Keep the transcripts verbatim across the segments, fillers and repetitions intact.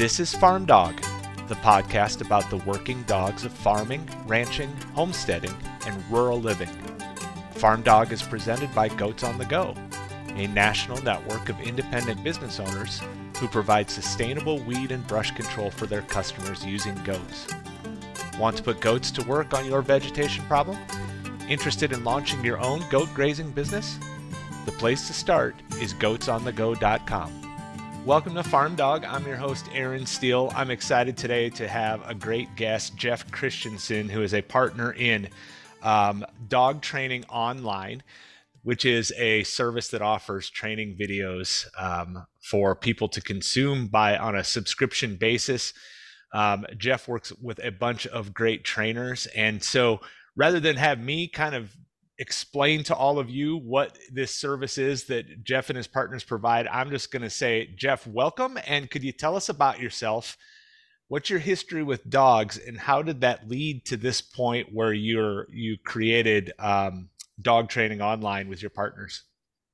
This is Farm Dog, the podcast about the working dogs of farming, ranching, homesteading, and rural living. Farm Dog is presented by Goats on the Go, a national network of independent business owners who provide sustainable weed and brush control for their customers using goats. Want to put goats to work on your vegetation problem? Interested in launching your own goat grazing business? The place to start is goats on the go dot com. Welcome to Farm Dog. I'm your host, Aaron Steele. I'm excited today to have a great guest, Jeff Christensen, who is a partner in um, Dog Training Online, which is a service that offers training videos um, for people to consume by on a subscription basis. Um, Jeff works with a bunch of great trainers. And so rather than have me kind of explain to all of you what this service is that Jeff and his partners provide, I'm just going to say, Jeff, welcome. And could you tell us about yourself? What's your history with dogs, and how did that lead to this point where you're you created um, Dog Training Online with your partners?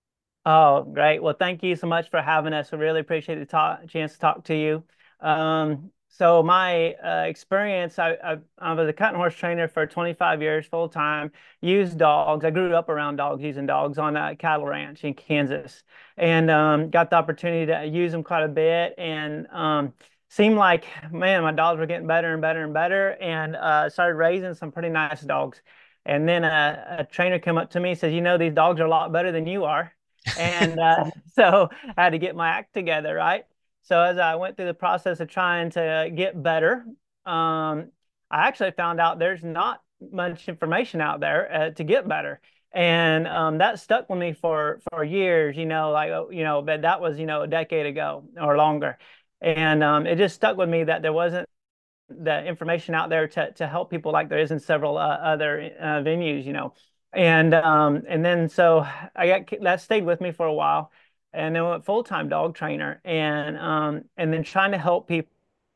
Oh, great. Well, thank you so much for having us. I really appreciate the talk, chance to talk to you. Um, so my uh, experience, I, I, I was a cutting horse trainer for twenty-five years full time, used dogs. I grew up around dogs, using dogs on a cattle ranch in Kansas, and um, got the opportunity to use them quite a bit, and um, seemed like, man, my dogs were getting better and better and better, and uh, started raising some pretty nice dogs. And then a, a trainer came up to me and says, you know, these dogs are a lot better than you are. And uh, so I had to get my act together, right? So as I went through the process of trying to get better, um, I actually found out there's not much information out there uh, to get better. And um, that stuck with me for for years, you know, like, uh, you know, but that was, you know, a decade ago or longer. And um, it just stuck with me that there wasn't the information out there to to help people like there is in several uh, other uh, venues, you know. And um and then so I got that stayed with me for a while, and then went full-time dog trainer, and um and then trying to help people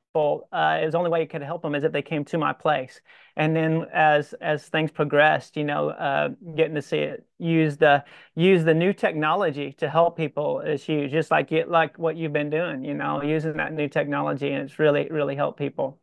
uh is the only way you could help them is if they came to my place. And then as as things progressed, you know, uh getting to see it use the use the new technology to help people is huge, just like it like what you've been doing, you know, using that new technology, and it's really really helped people.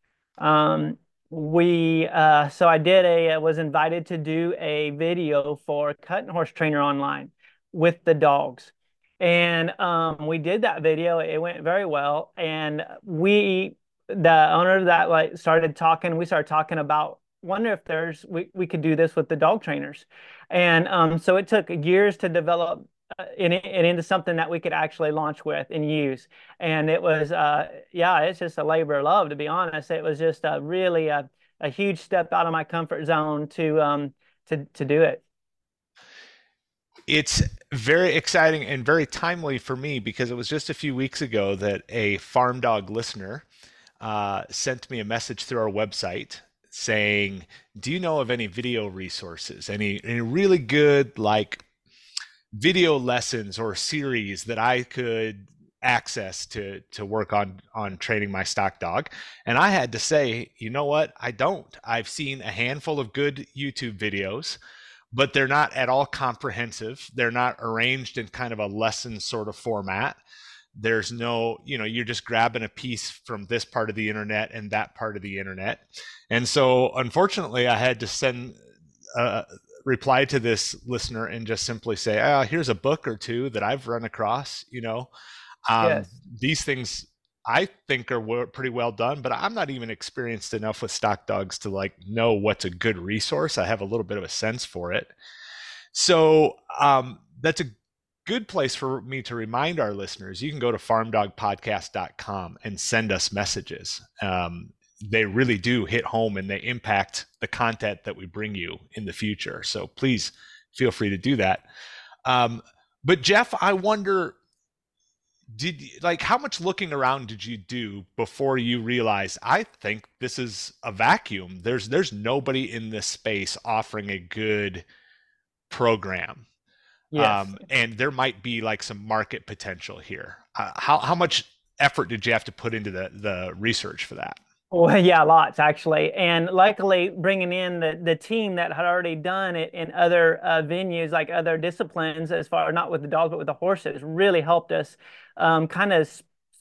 Um, we uh, so I did a uh, was invited to do a video for Cutting Horse Trainer Online with the dogs, and um, we did that video. It went very well, and we the owner of that like started talking. We started talking about wonder if there's we we could do this with the dog trainers, and um, so it took years to develop uh, it, it into something that we could actually launch with and use. And it was uh yeah, it's just a labor of love, to be honest. It was just a really a, a huge step out of my comfort zone to um to to do it. It's very exciting and very timely for me because it was just a few weeks ago that a Farm Dog listener uh, sent me a message through our website saying, "Do you know of any video resources? Any, any really good like video lessons or series that I could access to to work on on training my stock dog?" And I had to say, you know what? I don't. I've seen a handful of good YouTube videos, but they're not at all comprehensive. They're not arranged in kind of a lesson sort of format. There's no, you know, you're just grabbing a piece from this part of the internet and that part of the internet. And so unfortunately, I had to send uh, reply to this listener and just simply say, oh, here's a book or two that I've run across, you know. Um, Yes. these things I think are w- pretty well done, but I'm not even experienced enough with stock dogs to like know what's a good resource. I have a little bit of a sense for it. So um, that's a good place for me to remind our listeners. You can go to farm dog podcast dot com and send us messages. Um, they really do hit home and they impact the content that we bring you in the future. So please feel free to do that. Um, but Jeff, I wonder, did like how much looking around did you do before you realized I think this is a vacuum? There's there's nobody in this space offering a good program, Yes. um, and there might be like some market potential here. Uh, how how much effort did you have to put into the the research for that? Well, yeah, lots actually. And luckily, bringing in the, the team that had already done it in other uh, venues, like other disciplines, as far not with the dogs, but with the horses, really helped us um, kind of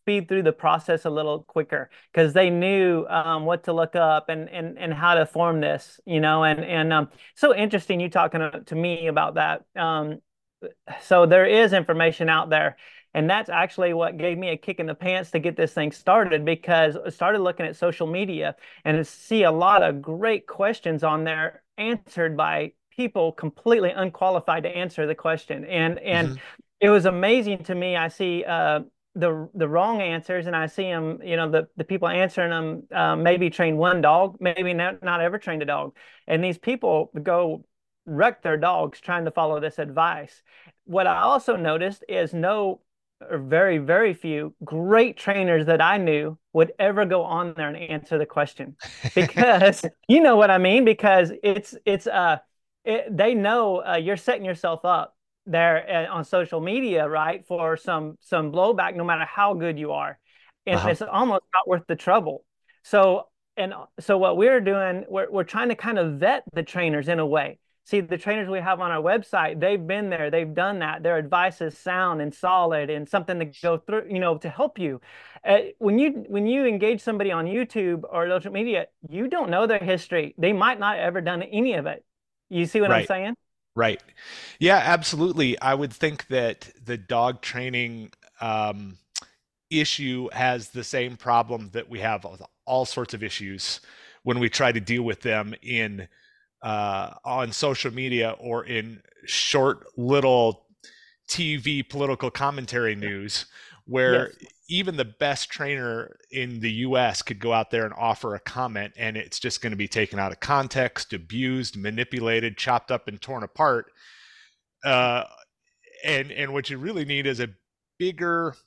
speed through the process a little quicker because they knew um, what to look up and and and how to form this, you know, and and um, so interesting you talking to, to me about that. Um, so there is information out there. And that's actually what gave me a kick in the pants to get this thing started because I started looking at social media and see a lot of great questions on there answered by people completely unqualified to answer the question. And and Hmm. it was amazing to me. I see uh, the the wrong answers, and I see them. You know, the the people answering them uh, maybe trained one dog, maybe not not ever trained a dog, and these people go wreck their dogs trying to follow this advice. What I also noticed is no, or very, very few great trainers that I knew would ever go on there and answer the question because you know what I mean? Because it's, it's, uh, it, they know uh, you're setting yourself up there uh, on social media, right? For some, some blowback, no matter how good you are. And Uh-huh. it's almost not worth the trouble. So, and so what we're doing, we're, we're trying to kind of vet the trainers in a way. See, the trainers we have on our website, they've been there, they've done that. Their advice is sound and solid and something to go through, you know, to help you. Uh, when you when you engage somebody on YouTube or social media, you don't know their history. They might not have ever done any of it. You see what I'm Right. saying? Right. Yeah, absolutely. I would think that the dog training um, issue has the same problem that we have with all sorts of issues when we try to deal with them in uh, on social media or in short little T V political commentary news, where Yes. even the best trainer in the U S could go out there and offer a comment, and it's just going to be taken out of context, abused, manipulated, chopped up, and torn apart. Uh, and and what you really need is a bigger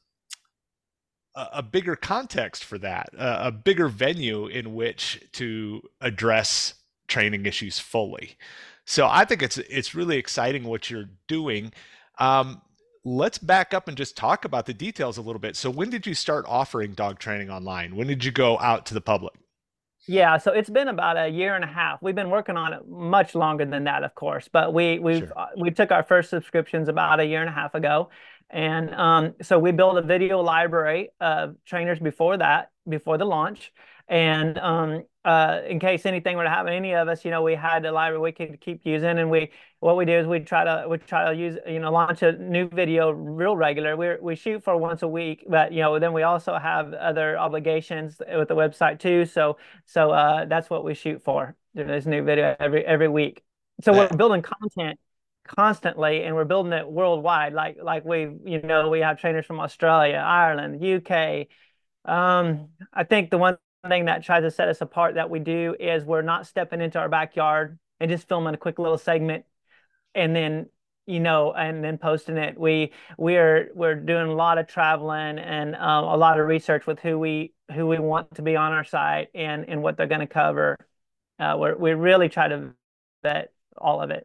a bigger context for that, a, a bigger venue in which to address training issues fully. So I think it's it's really exciting what you're doing. Um, let's back up and just talk about the details a little bit. So when did you start offering dog training online? When did you go out to the public? Yeah, so it's been about a year and a half. We've been working on it much longer than that, of course, but we we've Sure. uh, we took our first subscriptions about a year and a half ago, and um, so we built a video library of trainers before that, before the launch, and um, uh, in case anything were to happen to any of us, you know, we had a library we could keep using, and we what we do is we try to we try to use you know launch a new video real regular. We we shoot for once a week, but you know then we also have other obligations with the website too, so. So uh, that's what we shoot for. There's a new video every every week. So we're That building content constantly, and we're building it worldwide. Like like we you know we have trainers from Australia, Ireland, U K. Um, I think the one thing that tries to set us apart that we do is we're not stepping into our backyard and just filming a quick little segment and then you know and then posting it. We we're we're doing a lot of traveling and um, a lot of research with who we who we want to be on our site and and what they're going to cover. Uh, we're we really try to vet all of it.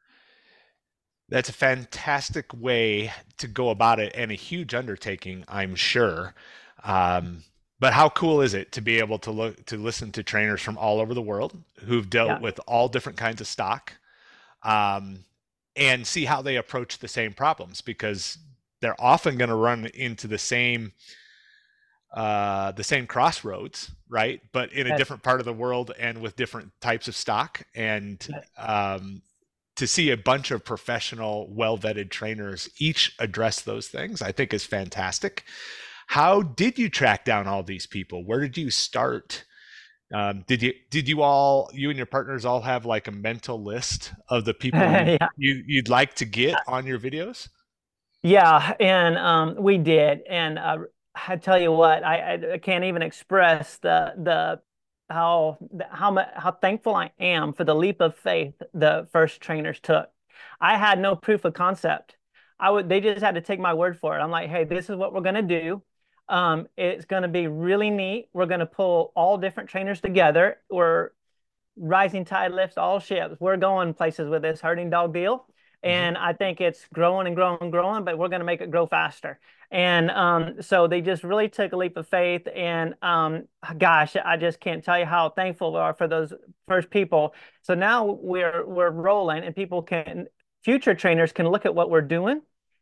that's a fantastic way to go about it and a huge undertaking, I'm sure. Um, but how cool is it to be able to look to listen to trainers from all over the world who've dealt Yeah. with all different kinds of stock, um, and see how they approach the same problems because they're often going to run into the same uh, the same crossroads, right? But in a Yes. different part of the world and with different types of stock. And Yes. um, to see a bunch of professional, well vetted trainers each address those things, I think is fantastic. How did you track down all these people? Where did you start? Um, did you did you all you and your partners all have like a mental list of the people you Yeah. you you'd like to get on your videos? Yeah, and um, we did, and uh, I tell you what, I, I I can't even express the the how how much how thankful I am for the leap of faith the first trainers took. I had no proof of concept. I would They just had to take my word for it. I'm like, hey, this is what we're gonna do. Um, it's gonna be really neat. We're gonna pull all different trainers together. We're rising tide lifts all ships. We're going places with this herding dog deal. Hmm. And I think it's growing and growing and growing, but we're going to make it grow faster. And um, so they just really took a leap of faith. And um, gosh, I just can't tell you how thankful we are for those first people. So now we're we're rolling, and people can future trainers can look at what we're doing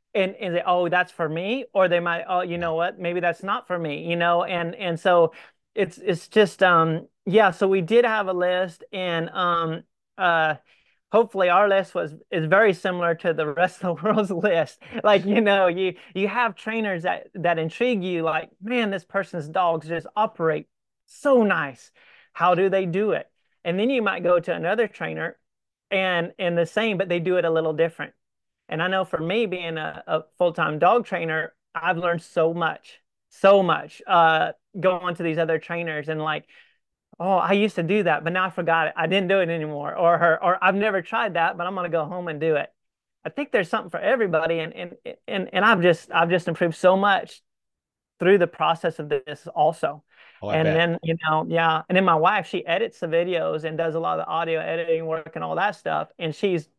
and and say, oh, that's for me, or they might, oh, you Yeah. know what, maybe that's not for me, you know, and and so it's it's just um yeah, so we did have a list, and um uh hopefully our list was is very similar to the rest of the world's list. Like, you know, you you have trainers that that intrigue you, like, man, this person's dogs just operate so nice. How do they do it? And then you might go to another trainer and and the same, but they do it a little different. And I know for me, being a, a full-time dog trainer, I've learned so much, so much, uh, going to these other trainers and like, oh, I used to do that, but now I forgot it. I didn't do it anymore. Or her, or I've never tried that, but I'm gonna go home and do it. I think there's something for everybody, and and and and I've just I've just improved so much through the process of this also. Oh, I And bet. then, you know, yeah. And then my wife, she edits the videos and does a lot of the audio editing work and all that stuff. And she's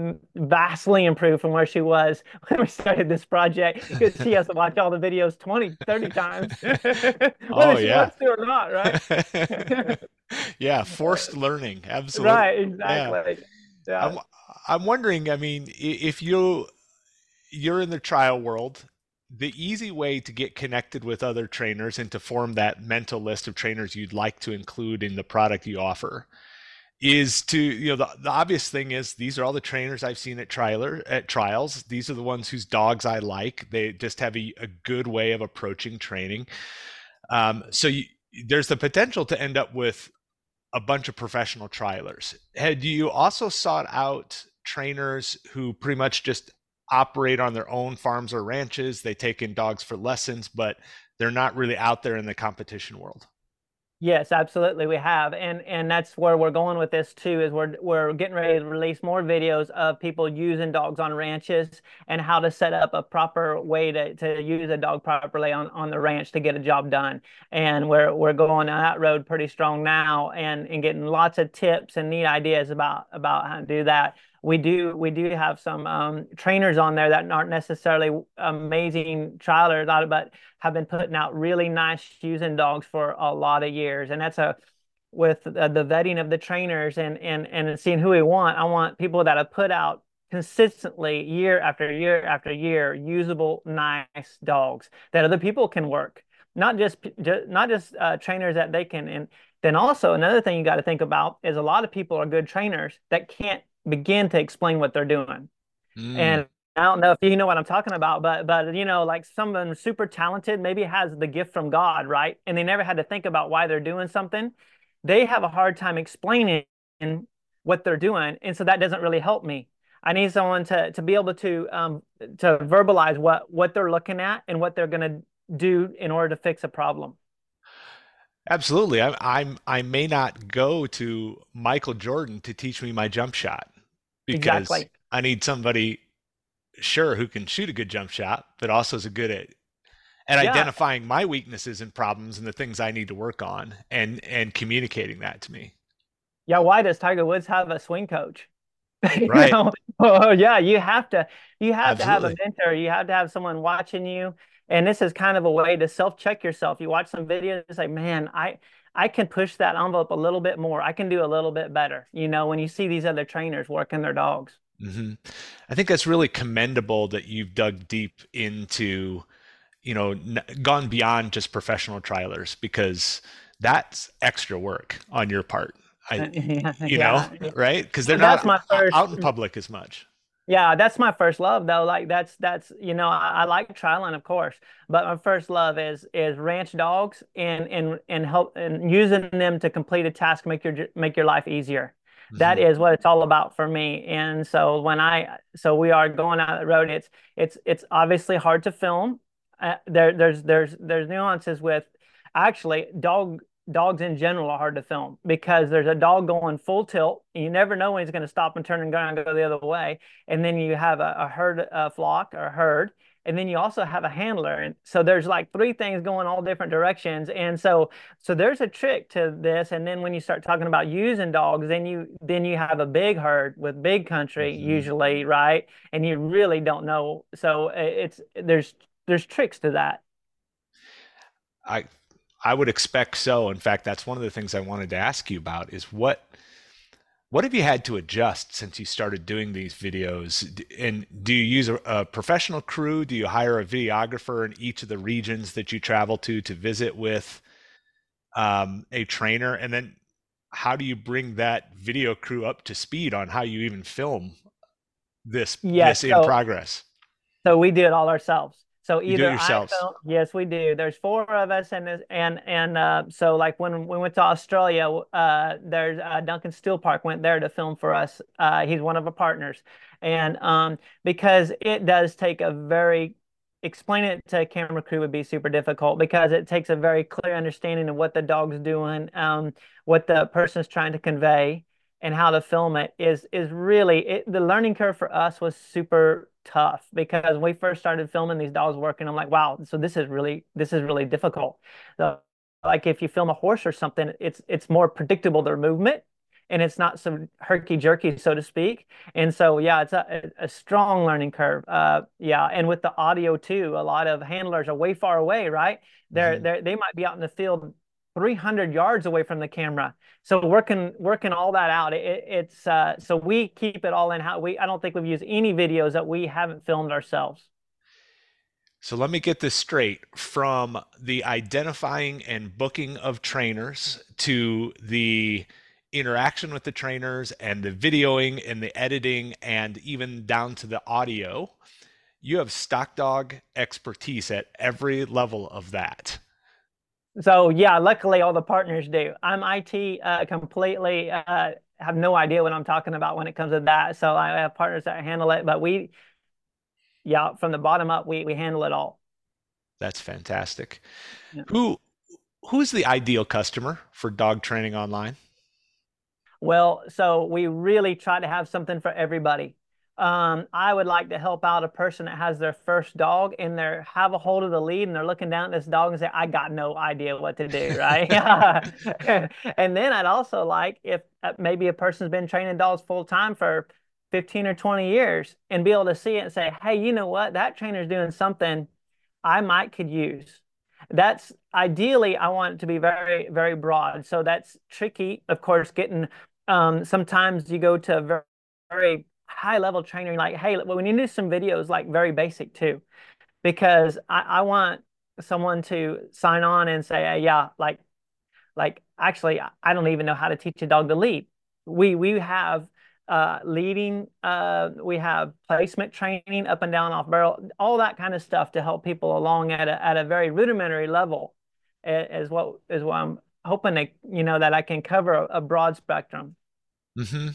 vastly improved from where she was when we started this project, because she has to watch all the videos twenty, thirty times, Oh whether she yeah. wants to or not, right? Yeah, forced learning. Absolutely. Right, Yeah. exactly. Yeah. I'm I'm wondering, I mean, i- if you you're in the trial world, the easy way to get connected with other trainers and to form that mental list of trainers you'd like to include in the product you offer is to, you know, the, the obvious thing is these are all the trainers I've seen at trialer at trials. These are the ones whose dogs I like. They just have a, a good way of approaching training. Um, so you, there's the potential to end up with a bunch of professional trialers. Had you also sought out trainers who pretty much just operate on their own farms or ranches? They take in dogs for lessons, but they're not really out there in the competition world. Yes, absolutely, we have, and and that's where we're going with this too. Is we're we're getting ready to release more videos of people using dogs on ranches and how to set up a proper way to to use a dog properly on on the ranch to get a job done. And we're we're going on that road pretty strong now, and and getting lots of tips and neat ideas about about how to do that. We do we do have some um, trainers on there that aren't necessarily amazing trialers, but have been putting out really nice using dogs for a lot of years. And that's a with uh, the vetting of the trainers and and and seeing who we want. I want people that have put out consistently year after year after year usable, nice dogs that other people can work. Not just, just not just uh, trainers that they can. And then also another thing you got to think about is a lot of people are good trainers that can't begin to explain what they're doing. Mm, And I don't know if you know what I'm talking about, but but you know, like someone super talented maybe has the gift from God, right? And they never had to think about why they're doing something. They have a hard time explaining what they're doing, and so that doesn't really help me. I need someone to to be able to um to verbalize what what they're looking at and what they're going to do in order to fix a problem. absolutely. I, I'm I may not go to Michael Jordan to teach me my jump shot because Exactly. I need somebody sure who can shoot a good jump shot, but also is a good at at Yeah. identifying my weaknesses and problems and the things I need to work on and and communicating that to me. Yeah. Why does Tiger Woods have a swing coach? You Right. know, oh yeah, you have to you have to have a Absolutely. mentor. You have to have someone watching you. And this is kind of a way to self-check yourself. You watch some videos, it's like, man, I I can push that envelope a little bit more. I can do a little bit better. You know, when you see these other trainers working their dogs. Hmm. I think that's really commendable that you've dug deep into, you know, n- gone beyond just professional trialers because that's extra work on your part. I, Yeah, you know, yeah, yeah. right? Because they're And that's not my o- first. out in public as much. Yeah, that's my first love though. Like that's that's you know I, I like trialing, of course, but my first love is is ranch dogs and and and help and using them to complete a task, make your make your life easier. That Hmm. is what it's all about for me. And so when I so we are going out the road, it's it's it's obviously hard to film. Uh, there there's there's there's nuances with actually dog dogs in general are hard to film because there's a dog going full tilt. And you never know when he's going to stop and turn and go and go the other way, and then you have a, a herd, a flock or a herd, and then you also have a handler. And so there's like three things going all different directions. And so so there's a trick to this. And then when you start talking about using dogs, then you then you have a big herd with big country Hmm. usually, right? And you really don't know. So it's there's there's tricks to that. I I would expect so. In fact, that's one of the things I wanted to ask you about is what What have you had to adjust since you started doing these videos? D- And do you use a, a professional crew? Do you hire a videographer in each of the regions that you travel to to visit with um, a trainer? And then how do you bring that video crew up to speed on how you even film this Yes, this in so progress? So we do it all ourselves. So You do it either I yourselves. film, yes, we do. There's four of us, and this- and and uh, so like when we went to Australia, uh, there's uh, Duncan Steel Park went there to film for us. Uh, he's one of our partners, and um, because it does take a very explaining it to a camera crew would be super difficult because it takes a very clear understanding of what the dog's doing, um, what the person's trying to convey, and how to film it is is really it, the learning curve for us was super tough because when we first started filming these dogs working, I'm like, wow, so this is really this is really difficult. So, like if you film a horse or something, it's it's more predictable their movement and it's not so herky jerky, so to speak. And so yeah, it's a, a strong learning curve. Uh, yeah, and with the audio too, a lot of handlers are way far away, right? They're Hmm. they they might be out in the field three hundred yards away from the camera. So working working all that out, it, it's uh, so we keep it all in how we. I don't think we've used any videos that we haven't filmed ourselves. So let me get this straight. From the identifying and booking of trainers to the interaction with the trainers and the videoing and the editing and even down to the audio, you have stock dog expertise at every level of that. So yeah, luckily all the partners do. I'm I T uh, completely. Uh, have no idea what I'm talking about when it comes to that. So I have partners that handle it, but we, yeah, from the bottom up, we we handle it all. That's fantastic. Yeah. Who who's the ideal customer for dog training online? Well, so we really try to have something for everybody. Um, I would like to help out a person that has their first dog and they're have a hold of the lead and they're looking down at this dog and say, I got no idea what to do, right? And then I'd also like if uh, maybe a person's been training dogs full time for fifteen or twenty years and be able to see it and say, hey, you know what? That trainer's doing something I might could use. That's ideally, I want it to be very, very broad. So that's tricky, of course, getting um, sometimes you go to a very, very high level trainer, and like, hey, well, we need to do some videos like very basic too, because I, I want someone to sign on and say, hey, yeah, like like actually, I don't even know how to teach a dog to lead. We we have uh, leading, uh, we have placement training up and down off barrel, all that kind of stuff to help people along at a at a very rudimentary level, is what is what I'm hoping to, you know, that I can cover a, a broad spectrum. Hmm.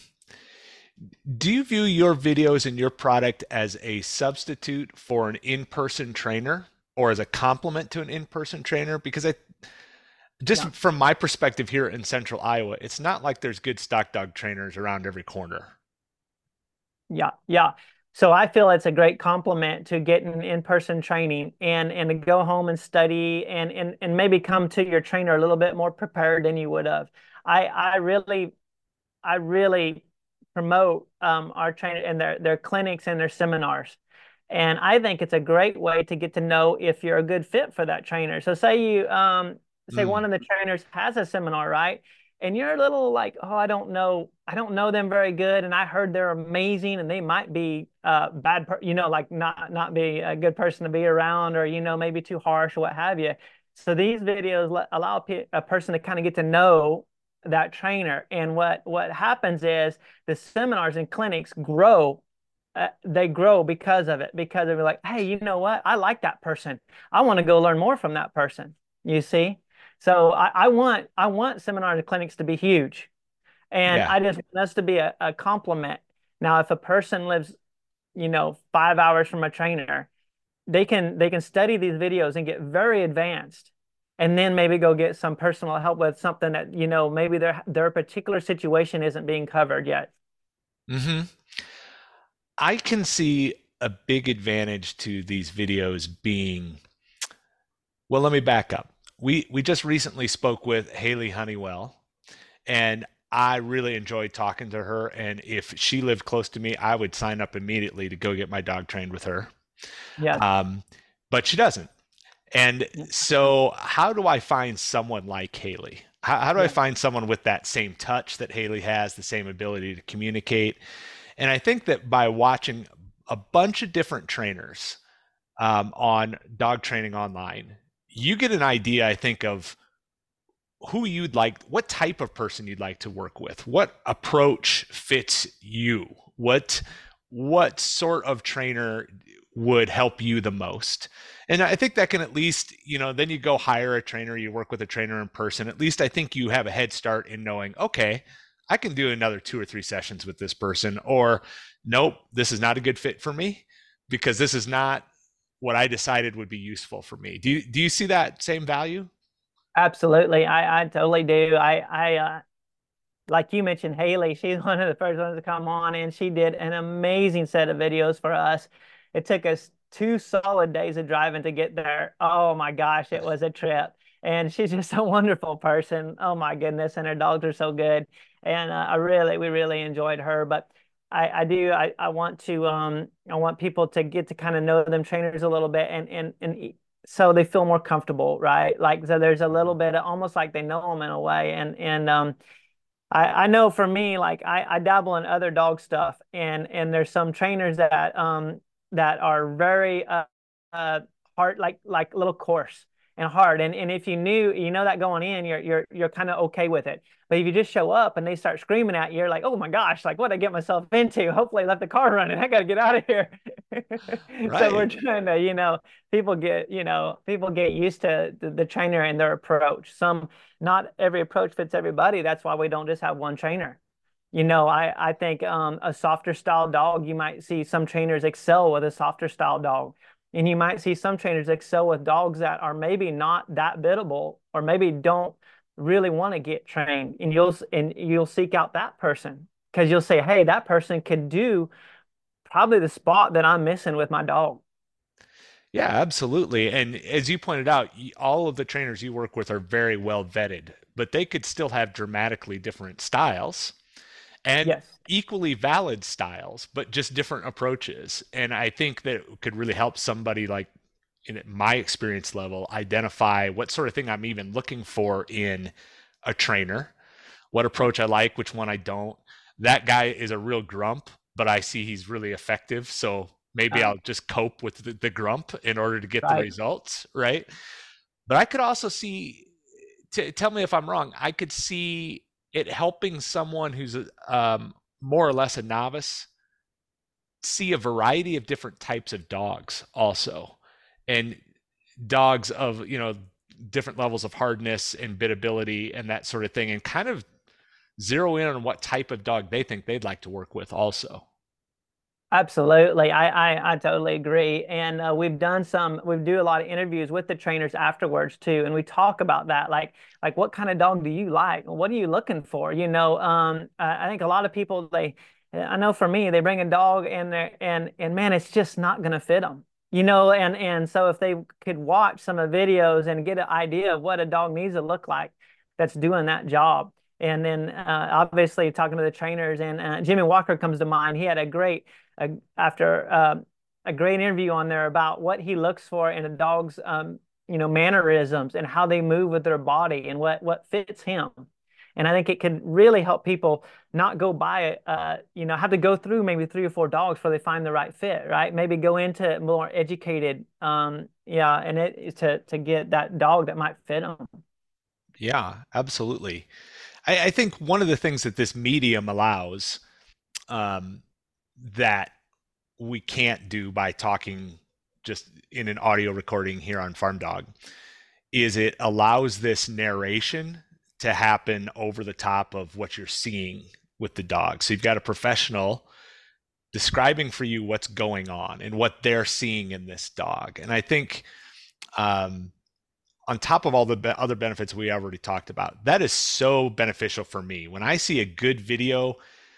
Do you view your videos and your product as a substitute for an in-person trainer or as a complement to an in-person trainer? Because I just Yeah. from my perspective here in central Iowa, it's not like there's good stock dog trainers around every corner. Yeah, yeah. So I feel it's a great complement to getting in-person training and and to go home and study and and and maybe come to your trainer a little bit more prepared than you would have. I I really I really promote um, our trainer and their their clinics and their seminars. And I think it's a great way to get to know if you're a good fit for that trainer. So say you um say one Mm, of the trainers has a seminar, right? And you're a little like, oh, I don't know, I don't know them very good, and I heard they're amazing, and they might be uh bad, per you know, like not not be a good person to be around, or you know, maybe too harsh or what have you. So these videos let, allow a person to kind of get to know that trainer, and what what happens is the seminars and clinics grow uh, they grow because of it, because they're like, hey, you know what? I like that person. I want to go learn more from that person. You see? So I, I want I want seminars and clinics to be huge. And yeah. I just want us to be a, a complement. Now, if a person lives, you know, five hours from a trainer, they can they can study these videos and get very advanced and then maybe go get some personal help with something that, you know, maybe their their particular situation isn't being covered yet. Hmm. I can see a big advantage to these videos being, well, let me back up. We we just recently spoke with Haley Honeywell, and I really enjoyed talking to her. And if she lived close to me, I would sign up immediately to go get my dog trained with her. Yes. Um, but she doesn't. And so, how do I find someone like Haley? How, how do I Yeah. find someone with that same touch that Haley has, the same ability to communicate? And I think that by watching a bunch of different trainers um, on dog training online, you get an idea, I think, of who you'd like, what type of person you'd like to work with, what approach fits you, what what sort of trainer would help you the most. And I think that can at least, you know, then you go hire a trainer, you work with a trainer in person. At least I think you have a head start in knowing, okay, I can do another two or three sessions with this person, or nope, this is not a good fit for me because this is not what I decided would be useful for me. Do you do you see that same value? Absolutely. I, I totally do. I, I, uh, like you mentioned, Haley, she's one of the first ones to come on, and she did an amazing set of videos for us. It took us two solid days of driving to get there. Oh my gosh, it was a trip. And she's just a wonderful person. Oh my goodness. And her dogs are so good. And uh, I really, we really enjoyed her. But I, I do, I, I want to, um, I want people to get to kind of know them trainers a little bit and, and, and so they feel more comfortable, right? Like, so there's a little bit of almost like they know them in a way. And, and, um, I, I know for me, like I, I dabble in other dog stuff, and and there's some trainers that um that are very uh, uh hard, like like a little coarse and hard. And and if you knew, you know that going in, you're you're you're kind of okay with it. But if you just show up and they start screaming at you, you're like, oh my gosh, like what did I get myself into? Hopefully I left the car running. I got to get out of here. So we're Right. trying to, you know, people get, you know, people get used to the, the trainer and their approach. Some Not every approach fits everybody. That's why we don't just have one trainer. You know, I I think um, a softer style dog, you might see some trainers excel with a softer style dog, and you might see some trainers excel with dogs that are maybe not that biddable or maybe don't really want to get trained, and you'll and you'll seek out that person because you'll say, hey, that person could do probably the spot that I'm missing with my dog. Yeah, absolutely. And as you pointed out, y- all of the trainers you work with are very well vetted, but they could still have dramatically different styles and Yes, equally valid styles, but just different approaches. And I think that it could really help somebody like in my experience level identify what sort of thing I'm even looking for in a trainer, what approach I like, which one I don't. That guy is a real grump, but I see he's really effective. So maybe uh, I'll just cope with the, the grump in order to get the right. results, right? But I could also see, t- tell me if I'm wrong, I could see it helping someone who's um, more or less a novice see a variety of different types of dogs also. And dogs of, you know, different levels of hardness and biddability and that sort of thing, and kind of zero in on what type of dog they think they'd like to work with also. Absolutely. I, I, I totally agree. And uh, we've done some, we do a lot of interviews with the trainers afterwards too. And we talk about that, like, like what kind of dog do you like? What are you looking for? You know, um, I I think a lot of people, they, I know for me, they bring a dog and they're, and, and man, it's just not going to fit them, you know? And, and so if they could watch some of the videos and get an idea of what a dog needs to look like, that's doing that job. And then uh, obviously talking to the trainers, and uh, Jimmy Walker comes to mind. He had a great a, after uh, a great interview on there about what he looks for in a dog's um, you know mannerisms and how they move with their body and what what fits him. And I think it could really help people not go by uh, you know, have to go through maybe three or four dogs before they find the right fit, right? Maybe go into more educated, um, yeah, and it to to get that dog that might fit them. Yeah, absolutely. I, I think one of the things that this medium allows um, that we can't do by talking just in an audio recording here on Farm Dog is it allows this narration to happen over the top of what you're seeing with the dog. So you've got a professional describing for you what's going on and what they're seeing in this dog. And I think um, on top of all the be- other benefits we already talked about, that is so beneficial for me. When I see a good video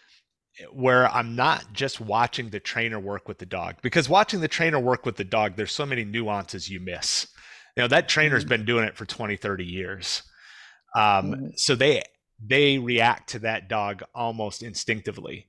where I'm not just watching the trainer work with the dog, because watching the trainer work with the dog, there's so many nuances you miss. You know, that trainer's Mhm. been doing it for twenty, thirty years. Um, Mhm. so they they react to that dog almost instinctively.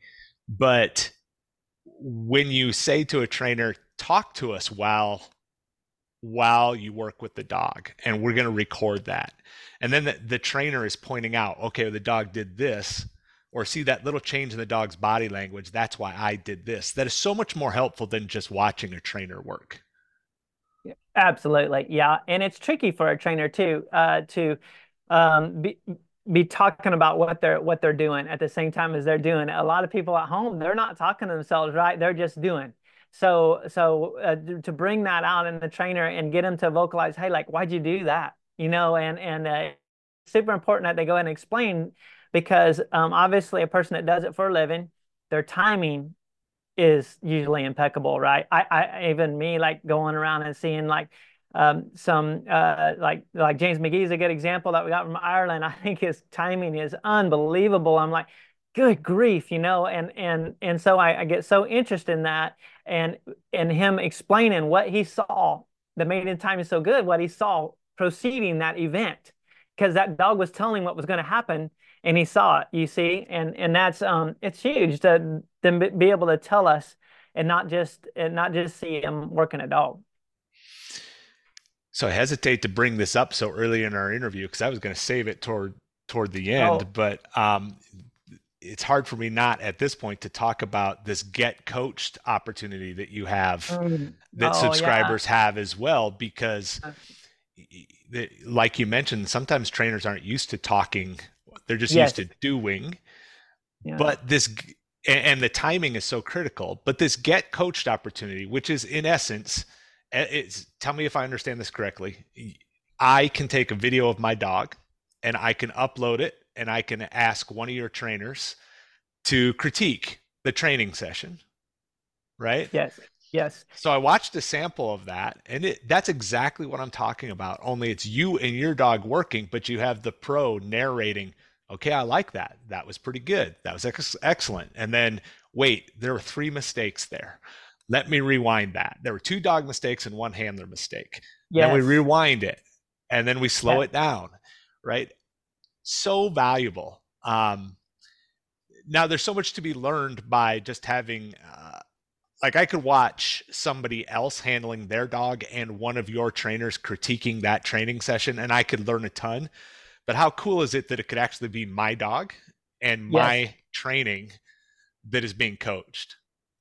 But when you say to a trainer, talk to us while while you work with the dog, and we're going to record that. And then the, the trainer is pointing out, okay, the dog did this, or see that little change in the dog's body language. That's why I did this. That is so much more helpful than just watching a trainer work. Yeah, absolutely. Yeah. And it's tricky for a trainer too, uh, to um, be be talking about what they're what they're doing at the same time as they're doing it. A lot of people at home, they're not talking to themselves, right? They're just doing. So so uh, to bring that out in the trainer and get them to vocalize, hey, like, why'd you do that? You know, and and uh, super important that they go ahead and explain, because um, obviously a person that does it for a living, their timing is usually impeccable, right? I, I even me like going around and seeing like um, some uh, like like James McGee is a good example that we got from Ireland. I think his timing is unbelievable. I'm like, good grief, you know, and and and so I, I get so interested in that, and and him explaining what he saw that made his timing so good, what he saw proceeding that event, because that dog was telling what was going to happen, and he saw it, you see, and and that's um it's huge to to be able to tell us and not just and not just see him working a dog. So I hesitate to bring this up so early in our interview because I was going to save it toward toward the Oh, end, but um, it's hard for me not at this point to talk about this get coached opportunity that you have, mm, that oh yeah, subscribers have as well, because like you mentioned, sometimes trainers aren't used to talking, they're just used yes, to doing. yeah, But this, and the timing is so critical, but this get coached opportunity, which is in essence, it's, tell me if I understand this correctly, I can take a video of my dog and I can upload it and I can ask one of your trainers to critique the training session, right? yes, yes, So I watched a sample of that, and it, that's exactly what I'm talking about. Only it's you and your dog working, but you have the pro narrating. Okay, I like that. That was pretty good. That was ex- excellent. And then, wait, there were three mistakes there. Let me rewind that. There were two dog mistakes and one handler mistake. Then we yes, rewind it, and then we slow yeah, it down, right? So valuable. Um, now, there's so much to be learned by just having uh, like I could watch somebody else handling their dog and one of your trainers critiquing that training session and I could learn a ton. But how cool is it that it could actually be my dog and yes. my training that is being coached?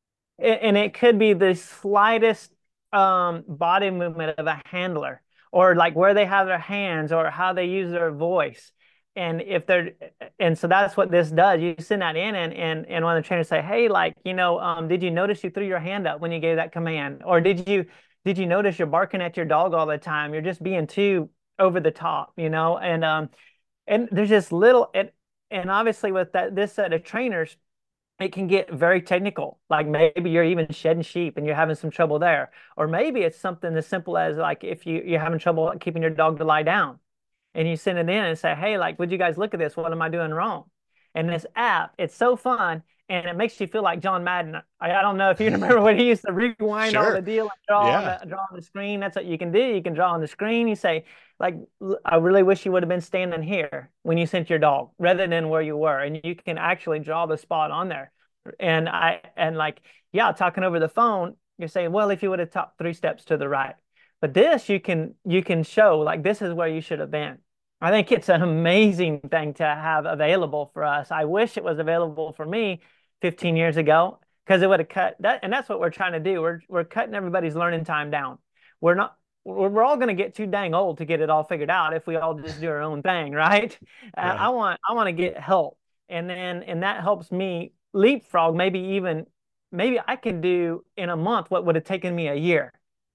And it could be the slightest um, body movement of a handler, or like where they have their hands or how they use their voice. And if they're, and so that's what this does. You send that in, and and and one of the trainers say, hey, like, you know, um, did you notice you threw your hand up when you gave that command? Or did you did you notice you're barking at your dog all the time? You're just being too over the top, you know? And um and there's just little, and and obviously with that this set of trainers, it can get very technical. Like maybe you're even shedding sheep and you're having some trouble there. Or maybe it's something as simple as like if you, you're having trouble keeping your dog to lie down, and you send it in and say, hey, like, would you guys look at this? What am I doing wrong? And this app, it's so fun, and it makes you feel like John Madden. I, I don't know if you remember when he used to rewind all the Sure. deal and draw on Yeah. the draw on the screen. That's what you can do. You can draw on the screen. You say, like, I really wish you would have been standing here when you sent your dog rather than where you were. And you can actually draw the spot on there. And I and like, yeah, talking over the phone, you're saying, well, if you would have talked three steps to the right. But this you can you can show like this is where you should have been. I think it's an amazing thing to have available for us. I wish it was available for me fifteen years ago, because it would have cut that. And that's what we're trying to do. We're we're cutting everybody's learning time down. We're not we're, we're all going to get too dang old to get it all figured out if we all just do our own thing, right? Uh, I Right. want I want to get help, and then and that helps me leapfrog. Maybe even maybe I can do in a month what would have taken me a year.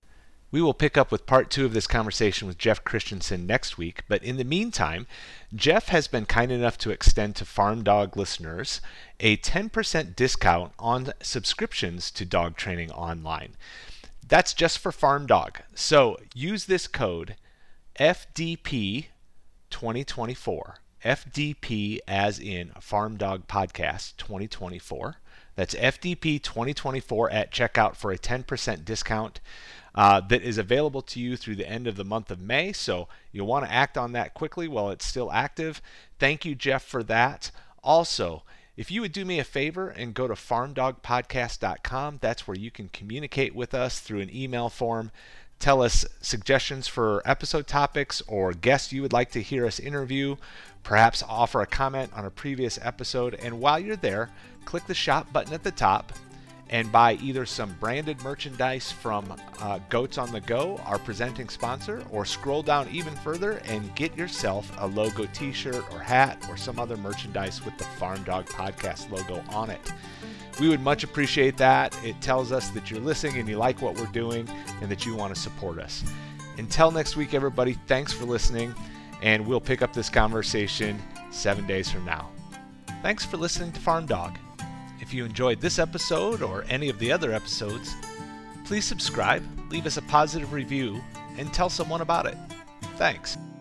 We will pick up with part two of this conversation with Jeff Christensen next week. But in the meantime, Jeff has been kind enough to extend to Farm Dog listeners a ten percent discount on subscriptions to Dog Training Online. That's just for Farm Dog. So use this code F D P twenty twenty-four. F D P as in Farm Dog Podcast twenty twenty-four. That's F D P twenty twenty-four at checkout for a ten percent discount uh, that is available to you through the end of the month of May. So you'll want to act on that quickly while it's still active. Thank you, Jeff, for that. Also, if you would do me a favor and go to farm dog podcast dot com, that's where you can communicate with us through an email form. Tell us suggestions for episode topics or guests you would like to hear us interview. Perhaps offer a comment on a previous episode. And while you're there, click the shop button at the top and buy either some branded merchandise from uh, Goats on the Go, our presenting sponsor, or scroll down even further and get yourself a logo t-shirt or hat or some other merchandise with the Farm Dog Podcast logo on it. We would much appreciate that. It tells us that you're listening and you like what we're doing and that you want to support us. Until next week, everybody, thanks for listening, and we'll pick up this conversation seven days from now. Thanks for listening to Farm Dog. If you enjoyed this episode or any of the other episodes, please subscribe, leave us a positive review, and tell someone about it. Thanks.